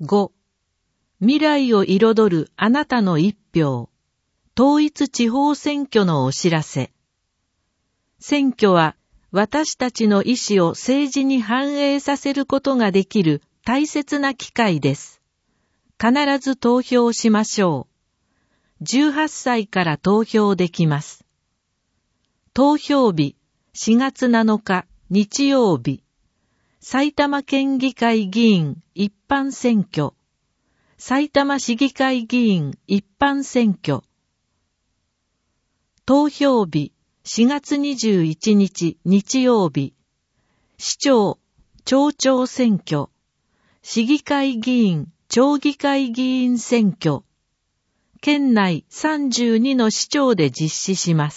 5、未来を彩るあなたの一票。統一地方選挙のお知らせ。選挙は私たちの意思を政治に反映させることができる大切な機会です。必ず投票しましょう。18歳から投票できます。投票日4月7日日曜日。埼玉県議会議員一般選挙。埼玉市議会議員一般選挙。投票日4月21日日曜日。市長、町長選挙。市議会議員、町議会議員選挙。県内32の市町で実施します。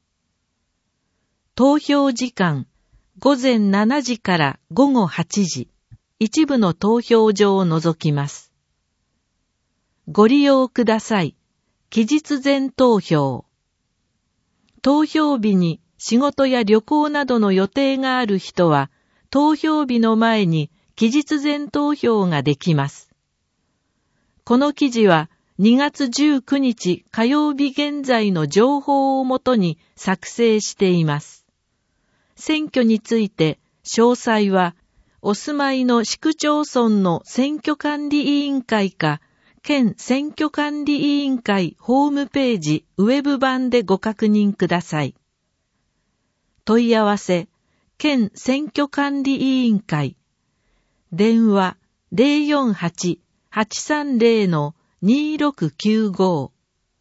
投票時間、午前7時から午後8時。一部の投票所を除きます。ご利用ください。期日前投票。投票日に仕事や旅行などの予定がある人は、投票日の前に期日前投票ができます。この記事は2月19日火曜日現在の情報をもとに作成しています。選挙について詳細は、お住まいの市区町村の選挙管理委員会か、県選挙管理委員会ホームページウェブ版でご確認ください。問い合わせ、県選挙管理委員会。電話048-830-2695。フ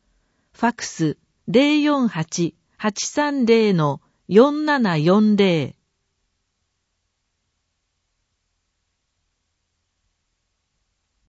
ァクス048-830-4740。